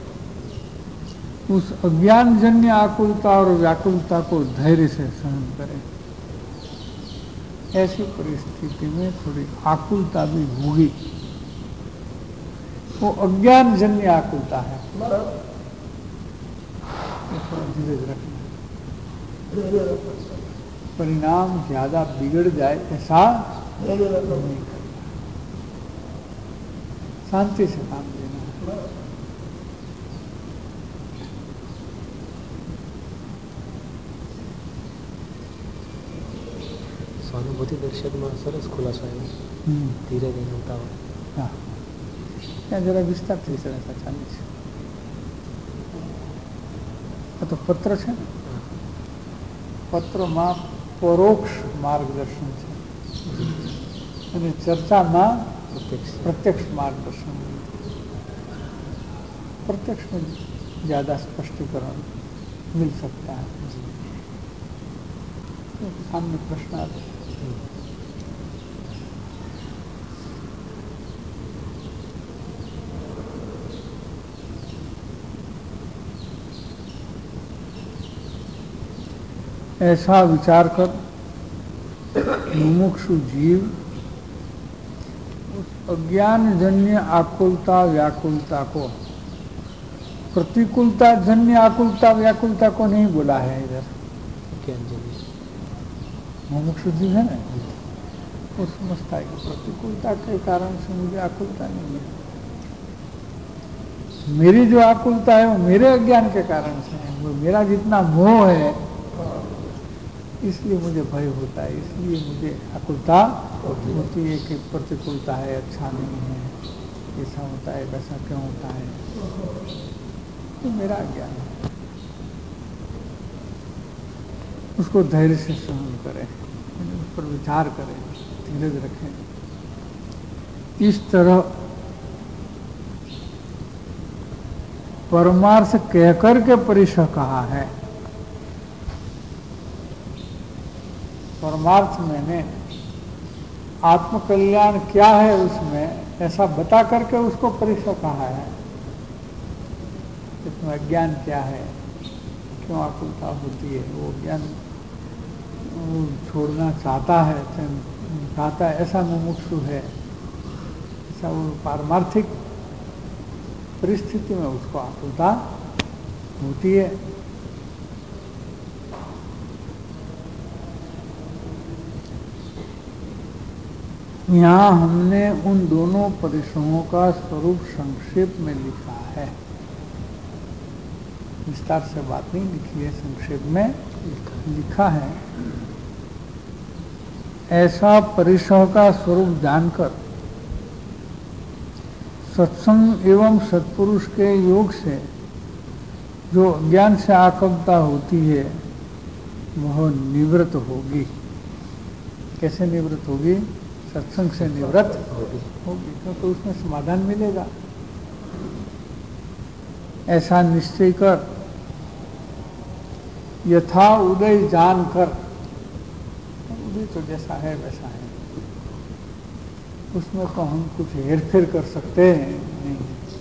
S2: उस अज्ञान जन्य आकुलता और व्याकुलता को धैर्य से सहन करे। ऐसी परिस्थिति में थोड़ी आकुलता भी होगी, वो अज्ञान जन्य आकुलता है, थोड़ा धीरज रखना। परिणाम ज्यादा बिगड़ जाए ऐसा नहीं करना, शांति से काम लेना है।
S1: सहानुभूति दर्शन में सरस खुलासा है, धीरे धीरे होता हो।
S2: हाँ, ત્યાં જરા વિસ્તારથી સરસ ચાલે છે। આ તો પત્ર છે ને, પત્રમાં પરોક્ષ માર્ગદર્શન છે અને ચર્ચામાં प्रत्यक्ष मार्गदर्शन। प्रत्यक्ष में ज्यादा स्पष्टीकरण मिल सकता है। सामने प्रश्न आते ऐसा विचार कर मुमुक्षु जीव उस अज्ञान जन्य आकुलता व्याकुलता को, प्रतिकूलता जन्य आकुलता व्याकुलता को नहीं बोला है इधर, मुमुक्षु जीव है ना, वो समझता है कि प्रतिकूलता के कारण से मुझे आकुलता नहीं है, मेरी जो आकुलता है वो मेरे अज्ञान के कारण से है, वो मेरा जितना मोह है इसलिए मुझे भय होता है, इसलिए मुझे आकुलता होती है कि प्रतिकूलता है, अच्छा नहीं है, ऐसा होता है, वैसा क्यों होता है, तो मेरा अज्ञान है। उसको धैर्य से सहन करें, उस पर विचार करें, धीरज रखें। इस तरह परमार्थ कहकर के परिसर कहा है। परमार्थ मैंने आत्मकल्याण क्या है उसमें ऐसा बता करके उसको परिसर कहा है। इसमें अज्ञान क्या है, क्यों आकुलता होती है, वो ज्ञान छोड़ना चाहता है, ऐसा मुमुक्षु है, ऐसा वो पारमार्थिक परिस्थिति में उसको आकुलता होती है। यहाँ हमने उन दोनों परिसरों का स्वरूप संक्षेप में लिखा है, विस्तार से बात नहीं लिखी है, संक्षेप में लिखा है। ऐसा परिसर का स्वरूप जानकर सत्संग एवं सत्पुरुष के योग से जो ज्ञान से आकंता होती है वह निवृत्त होगी। कैसे निवृत्त होगी? सत्संग से निवृत्त होगी, क्योंकि उसमें समाधान मिलेगा। ऐसा निश्चय कर यथा उदय जानकर, उदय तो जैसा है वैसा है, उसमें तो हम कुछ हेरफेर कर सकते हैं नहीं।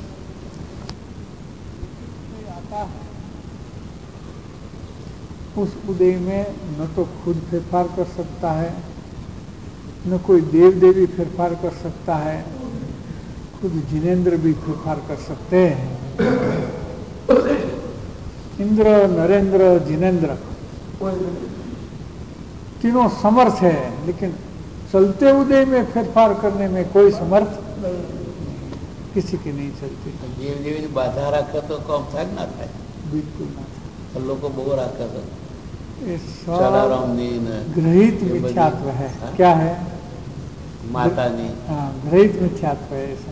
S2: आता है उस उदय में न तो खुद फेरफार कर सकता है, न कोई देव देवी फेरफार कर सकता है, खुद जिनेंद्र भी फेरफार कर सकते हैं। इंद्र, नरेंद्र, जिनेंद्र तीनों समर्थ है, लेकिन चलते उदय में फेरफार करने में कोई समर्थ किसी की नहीं चलती।
S5: जीव जीवी बाधा रखे तो कम था ना था,
S2: बिल्कुल ना था।
S5: लोग बहु रखा था,
S2: ग्रहित मिथ्यात्व है। क्या है?
S5: माता ने,
S2: हाँ, ग्रहित मिथ्यात्व है ऐसा।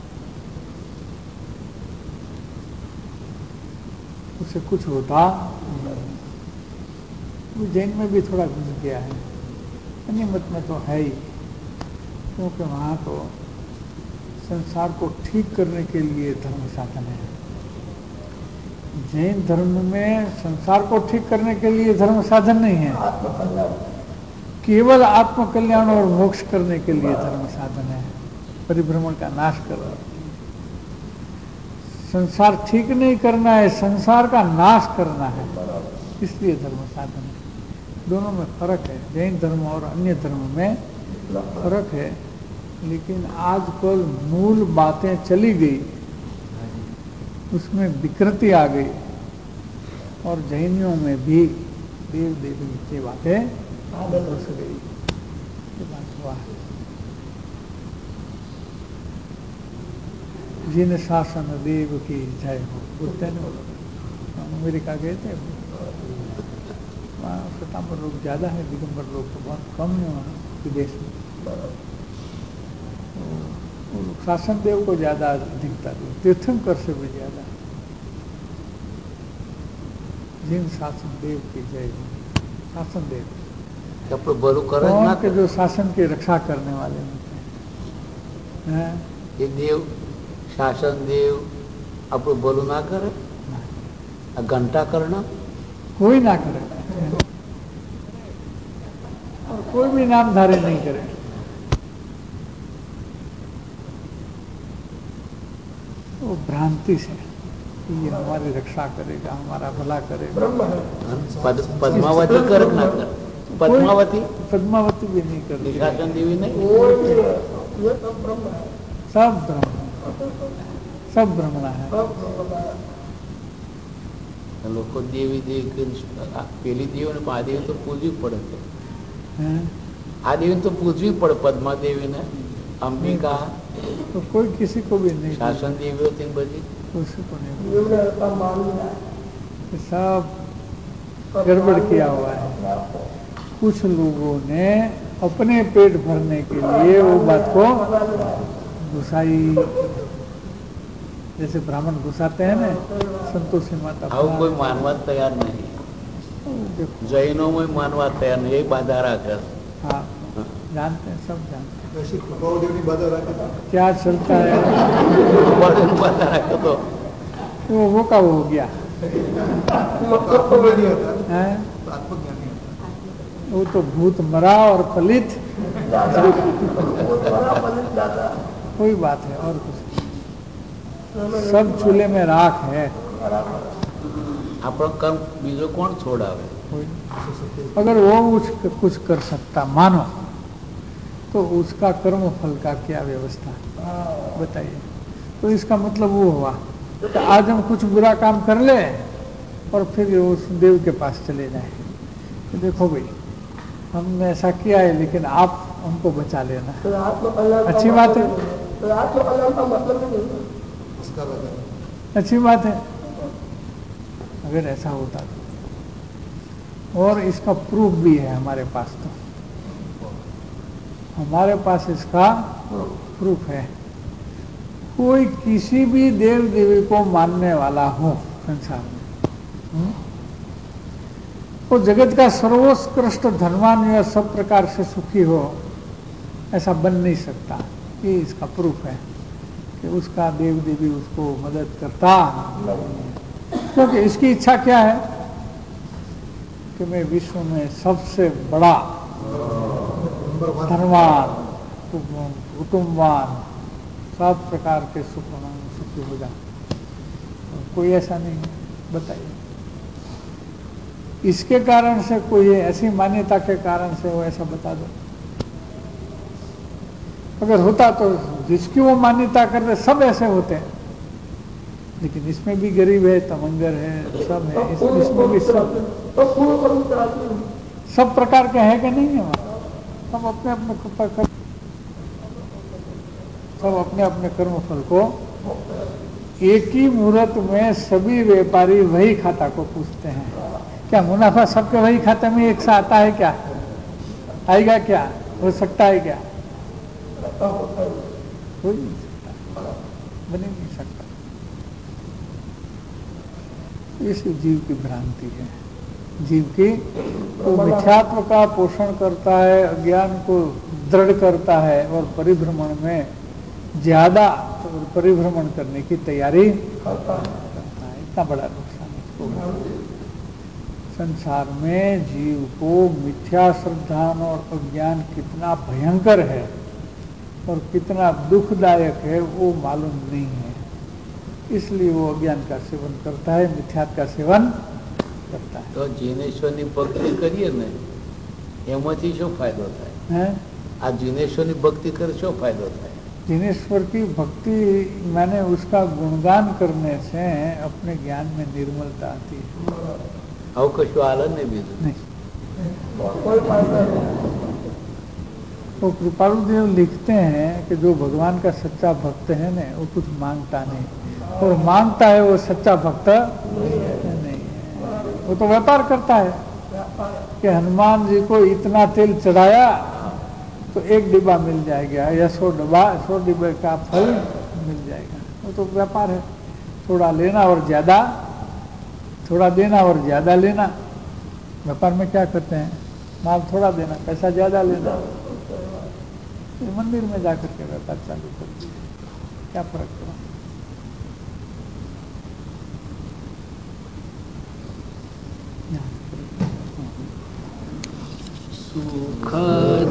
S2: उसे कुछ होता, वो जैन में भी थोड़ा घुस गया है, अन्य मत में तो है ही, क्योंकि वहाँ तो संसार को ठीक करने के लिए धर्म साधन है। जैन धर्म में संसार को ठीक करने के लिए धर्म साधन नहीं है, केवल आत्मकल्याण और मोक्ष करने के लिए धर्म साधन है, परिभ्रमण का नाश करने के लिए। संसार ठीक नहीं करना है, संसार का नाश करना है, इसलिए धर्म साधन है। दोनों में फर्क है, जैन धर्म और अन्य धर्म में फर्क है। लेकिन आजकल मूल बातें चली गई, उसमें विकृति आ गई, और जैनियों में भी देव देवी की बातें घुस गई। ये बात हुआ है। जिन शासन देव की जय हो, बोलते हैं ना, अमेरिका गए थे, वहाँ श्वेतांबर लोग ज्यादा है, दिगंबर लोग तो बहुत कम है वहाँ विदेश में। वो लोग शासन देव को ज्यादा अधिकता दी, तीर्थंकर से भी ज्यादा। जिन शासन देव की जय हो, शासन देव कौन के जो शासन की रक्षा करने वाले होते हैं।
S5: ये देव शासन देव આપણું ભલું ના કરે, ઘંટા करना
S2: कोई ना करे, और कोई भी नामधारी नहीं करे। वो भ्रांति से ये हमारी रक्षा करेगा, हमारा भला करेगा।
S5: पद्मावती कर ना कर, पद्मावती
S2: भी नहीं करती,
S5: शासन देवी नहीं,
S2: सब ब्रह्म, सब ब्रह्मणा है।
S5: લોકો દેવી દેવી પેલી દેવીને આ દેવી તો પૂજવી પડે છે, આ દેવીને તો પૂજવી પડે, પદ્મા દેવીને, અંબિકા,
S2: तो कोई किसी को भी नहीं,
S5: શાસન દેવી होती बजी
S2: किसी को नहीं, सब गड़बड़ किया हुआ है। कुछ लोगों ने अपने पेट भरने के लिए वो बात को घुसाई, जैसे ब्राह्मण घुसाते हैं ना, संतोषी माता।
S5: આવું કોઈ માનવા તૈયાર नहीं, जैनों में मानवा तैयार नहीं, यही बाधा रखे।
S2: हाँ, जानते हैं, सब जानते हैं
S4: वैसे खुबाऊ देवी बाधा रखे था।
S2: क्या चलता है।
S5: बाधा रखे तो
S2: वो का हो गया
S4: आत्मज्ञानी होता है, आत्मज्ञानी होता है।
S2: वो तो भूत मरा और पलित कोई बात है, और कुछ सब चूल्हे में राख है।
S5: આપણો કર્મ બીજો કોણ છોડાવે?
S2: अगर वो कुछ कर सकता मानो, तो उसका कर्म फल का क्या व्यवस्था बताइए। तो इसका मतलब वो हुआ कि आज हम कुछ बुरा काम कर ले और फिर उस देव के पास चले जाए, तो देखो भाई हमने ऐसा किया है, लेकिन आप उनको बचा लेना।
S6: तो आत्मकल्याण
S2: अच्छी बात है,
S6: तो आत्मकल्याण का मतलब नहीं है।
S4: उसका लगा
S2: अच्छी बात है अगर ऐसा होता तो। और इसका प्रूफ भी है हमारे पास, तो हमारे पास इसका प्रूफ है। कोई किसी भी देव देवी को मानने वाला हो संसार में, वो जगत का सर्वोत्कृष्ट धनवान या सब प्रकार से सुखी हो, ऐसा बन नहीं सकता। ये इसका प्रूफ है कि उसका देव देवी उसको मदद करता, क्योंकि इसकी इच्छा क्या है कि मैं विश्व में सबसे बड़ा धनवान, कुटुंबवान, सब प्रकार के सुखी हो जाए। कोई ऐसा नहीं है, बताइए। इसके कारण से कोई ऐसी मान्यता के कारण से वो ऐसा बता दो। अगर होता तो जिसकी वो मान्यता कर रहे सब ऐसे होते हैं, लेकिन इसमें भी गरीब है, तमंगर है, सब है, इसमें भी सब प्रकार के हैं कि नहीं है। सब अपने अपने कर्म फल को एक ही मुहूर्त में सभी व्यापारी वही खाता को पूछते हैं। क्या मुनाफा सबके वही खाते में एक साथ आता है? क्या आएगा? क्या हो सकता है? क्या हो नहीं सकता, बन नहीं सकता। इसी जीव की भ्रांति है। जीव की तो मिथ्यात्व का पोषण करता है, अज्ञान को दृढ़ करता है और परिभ्रमण में ज्यादा परिभ्रमण करने की तैयारी करता है। इतना बड़ा नुकसान इसको। संसार में जीव को मिथ्या श्रद्धा और अज्ञान कितना भयंकर है और कितना दुखदायक है वो मालूम नहीं है, इसलिए वो अज्ञान का सेवन करता है, मिथ्यात्व का सेवन करता है।
S5: तो जिनेश्वરની ભક્તિ કરીએ ને એમાંથી શું ફાયદો થાય? આ जिनेश्वરની ભક્તિ કરે શું ફાયદો થાય?
S2: जिनेश्वर की भक्ति मैंने उसका गुणगान करने से अपने ज्ञान में निर्मलता आती है।
S5: આવું કશું હાલે ને બીજું
S2: नहीं। तो कृपालु देव लिखते हैं कि जो भगवान का सच्चा भक्त है ना, वो कुछ मांगता नहीं, और मांगता है वो सच्चा भक्त नहीं है। वो तो व्यापार करता है कि हनुमान जी को इतना तेल चढ़ाया तो एक डिब्बा मिल जाएगा या 100 डिब्बे का फल मिल जाएगा। वो तो व्यापार है, थोड़ा लेना और ज्यादा, थोड़ा देना और ज्यादा लेना। व्यापार में क्या करते हैं? माल थोड़ा देना, पैसा ज्यादा लेना। मंदिर में जाकर के व्यापार चालू कर दिया, क्या फर्क पड़ा?
S5: सुखद